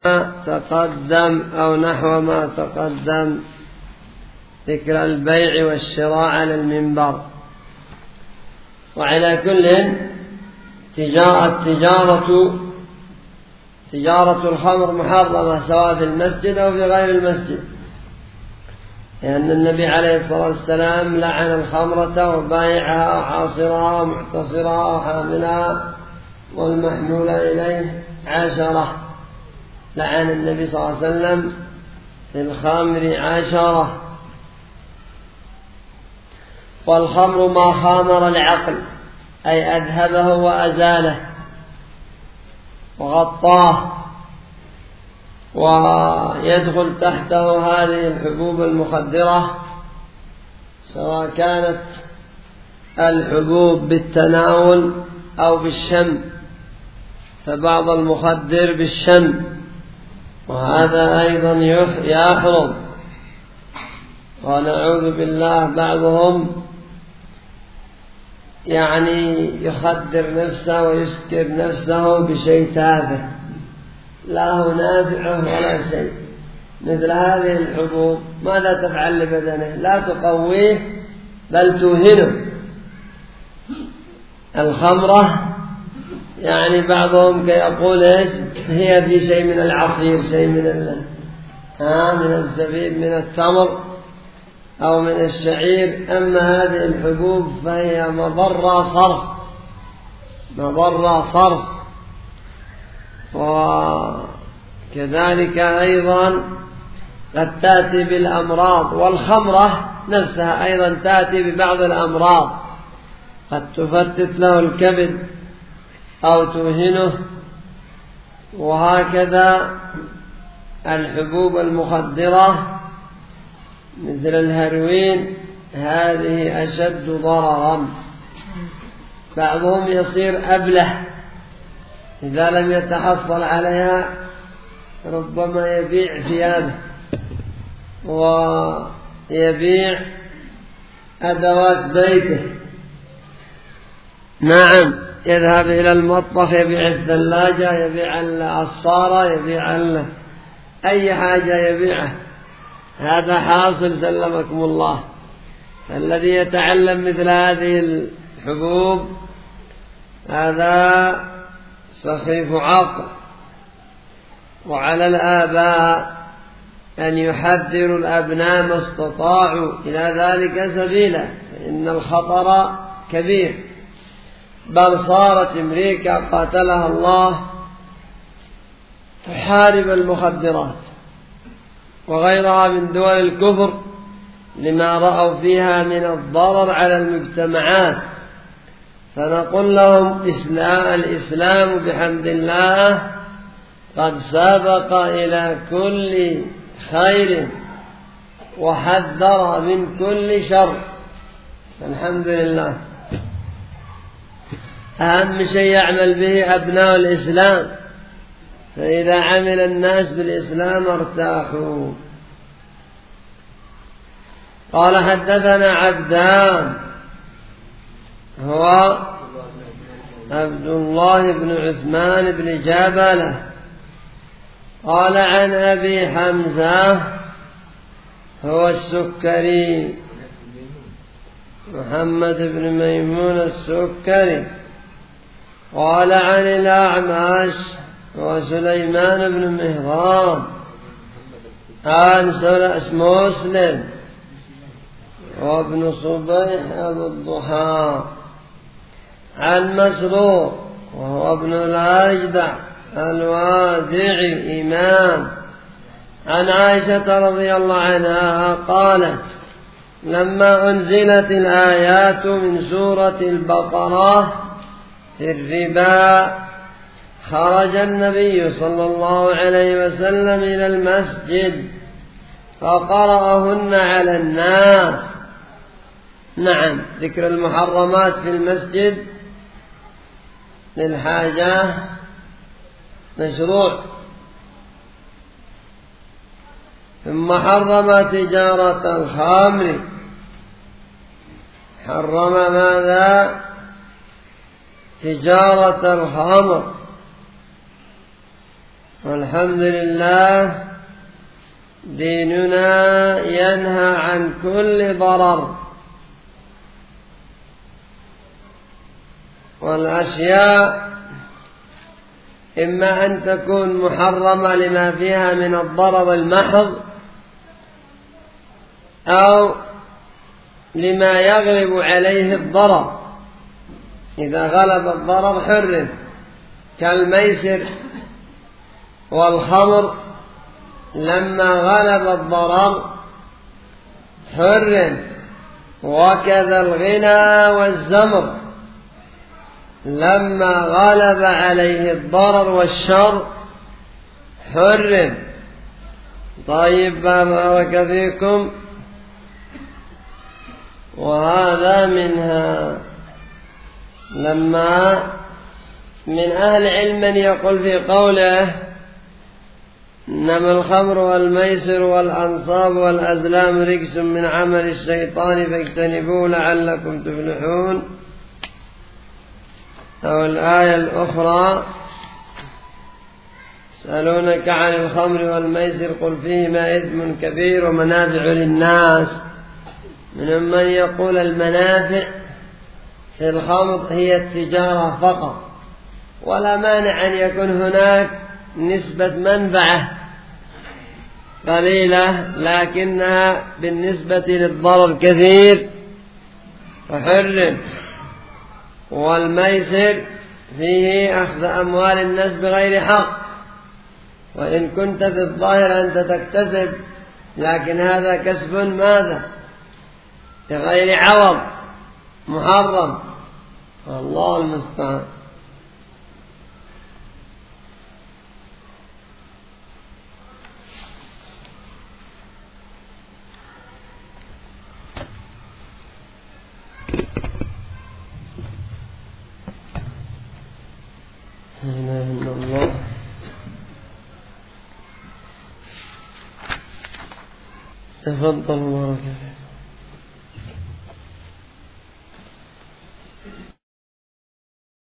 تقدم أو نحو ما تقدم ذكر البيع والشراء على المنبر. وعلى كل تجارة الخمر محرمة سواء في المسجد أو في غير المسجد، لأن النبي عليه الصلاة والسلام لعن الخمرة وبائعها وحاصرها ومعتصرها وحاملها والمحمول إليه 10. لعن النبي صلى الله عليه وسلم في الخمر 10. والخمر ما خامر العقل، أي أذهبه وأزاله وغطاه، ويدخل تحته هذه الحبوب المخدرة، سواء كانت الحبوب بالتناول أو بالشم، فبعض المخدر بالشم وهذا أيضا يحرم. ونعوذ بالله بعضهم يخدر نفسه ويسكر نفسه بشيء تافه لا هو نافعه ولا شيء. مثل هذه الحبوب ماذا تفعل لبدنه؟ لا تقويه بل توهنه. الخمرة بعضهم يقول هي في شيء من العصير، شيء من الزبيب، من التمر أو من الشعير. أما هذه الحبوب فهي مضرة صرف. وكذلك أيضا قد تأتي بالأمراض، والخمرة نفسها أيضا تأتي ببعض الأمراض، قد تفتت له الكبد أو توهنه. وهكذا الحبوب المخدرة مثل الهيروين هذه أشد ضررا. بعضهم يصير أبله إذا لم يتحصل عليها، ربما يبيع ثيابه ويبيع أدوات بيته. نعم، يذهب إلى المطبخ يبيع الثلاجة، يبيع العصارة، يبيع أي حاجة يبيعه. هذا حاصل سلمكم الله. الذي يتعلم مثل هذه الحبوب هذا سخيف عقل. وعلى الآباء أن يحذروا الأبناء ما استطاعوا إلى ذلك سبيلا، فإن الخطر كبير. بل صارت أمريكا قاتلها الله تحارب المخدرات وغيرها من دول الكفر لما رأوا فيها من الضرر على المجتمعات. فنقول لهم الإسلام بحمد الله قد سبق إلى كل خير وحذر من كل شر، الحمد لله. أهم شيء يعمل به أبناء الإسلام، فإذا عمل الناس بالإسلام ارتاحوا. قال حدثنا عبدان، هو عبد الله بن عثمان بن جابلة، قال عن أبي حمزة هو السكري محمد بن ميمون السكري، قال عن الأعمش وسليمان بن مهران عن مسلم وابن صبيح أبو الضحى عن مسروق وهو ابن الأجدع الوادعي إمام عن عائشة رضي الله عنها قالت: لما أنزلت الآيات من سورة البقرة في الربا خرج النبي صلى الله عليه وسلم إلى المسجد فقرأهن على الناس. نعم، ذكر المحرمات في المسجد للحاجة مشروع. ثم حرم تجارة الخمر، حرم ماذا؟ تجارة الخمر. والحمد لله ديننا ينهى عن كل ضرر، والأشياء إما أن تكون محرمة لما فيها من الضرر المحض، أو لما يغلب عليه الضرر. إذا غلب الضرر حرم، كالميسر والخمر لما غلب الضرر حرم، وكذا الغنى والزمر لما غلب عليه الضرر والشر حرم. طيب بارك فيكم. وهذا منها. لما من أهل علم من يقول في قوله إنما الخمر والميسر والأنصاب والأزلام رجس من عمل الشيطان فاجتنبوه لعلكم تفلحون، أو الآية الأخرى يسألونك عن الخمر والميسر قل فيهما إثم كبير ومنافع للناس. منهم من يقول المنافع في الخمر هي التجارة فقط، ولا مانع أن يكون هناك نسبة منفعة قليلة لكنها بالنسبة للضرر كثير فحرم. والميسر فيه أخذ أموال الناس بغير حق، وإن كنت في الظاهر أنت تكتسب، لكن هذا كسب ماذا؟ بغير عوض، محرم. الله المستعان. لا إله إلا الله. تفضل بارك فيك.